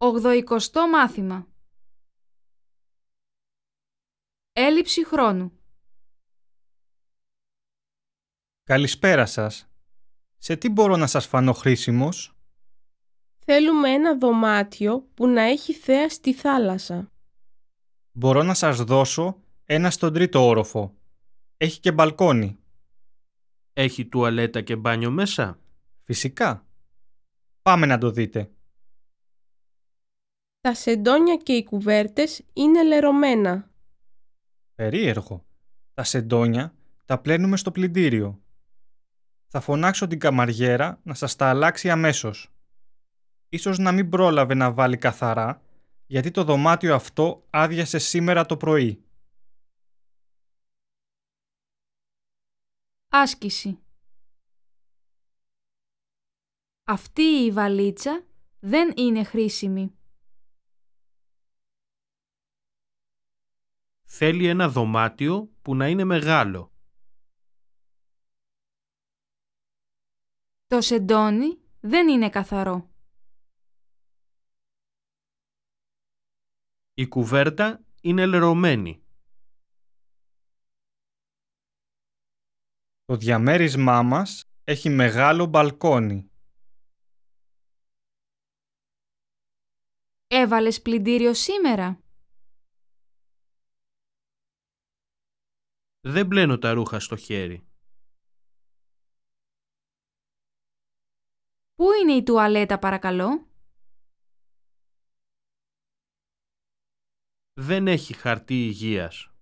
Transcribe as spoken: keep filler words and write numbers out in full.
Ογδοηκοστό μάθημα. Έλλειψη χρόνου. Καλησπέρα σας. Σε τι μπορώ να σας φανώ χρήσιμος? Θέλουμε ένα δωμάτιο που να έχει θέα στη θάλασσα. Μπορώ να σας δώσω ένα στον τρίτο όροφο. Έχει και μπαλκόνι. Έχει τουαλέτα και μπάνιο μέσα? Φυσικά. Πάμε να το δείτε. Τα σεντόνια και οι κουβέρτες είναι λερωμένα. Περίεργο. Τα σεντόνια τα πλένουμε στο πλυντήριο. Θα φωνάξω την καμαριέρα να σας τα αλλάξει αμέσως. Ίσως να μην πρόλαβε να βάλει καθαρά, γιατί το δωμάτιο αυτό άδειασε σήμερα το πρωί. Άσκηση. Αυτή η βαλίτσα δεν είναι χρήσιμη. Θέλει ένα δωμάτιο που να είναι μεγάλο. Το σεντόνι δεν είναι καθαρό. Η κουβέρτα είναι λερωμένη. Το διαμέρισμά μας έχει μεγάλο μπαλκόνι. Έβαλες πλυντήριο σήμερα? Δεν πλένω τα ρούχα στο χέρι. Πού είναι η τουαλέτα, παρακαλώ? Δεν έχει χαρτί υγείας.